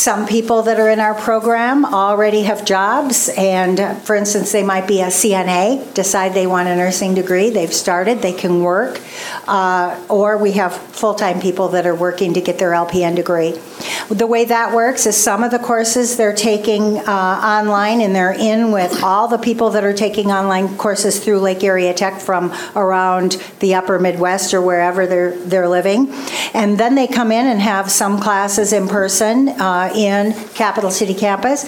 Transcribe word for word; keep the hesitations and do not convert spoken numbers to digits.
Some people that are in our program already have jobs, and uh, for instance, they might be a C N A, decide they want a nursing degree, they've started, they can work, uh, or we have full-time people that are working to get their L P N degree. The way that works is some of the courses they're taking uh, online, and they're in with all the people that are taking online courses through Lake Area Tech from around the upper Midwest or wherever they're, they're living. And then they come in and have some classes in person uh, in Capital City campus.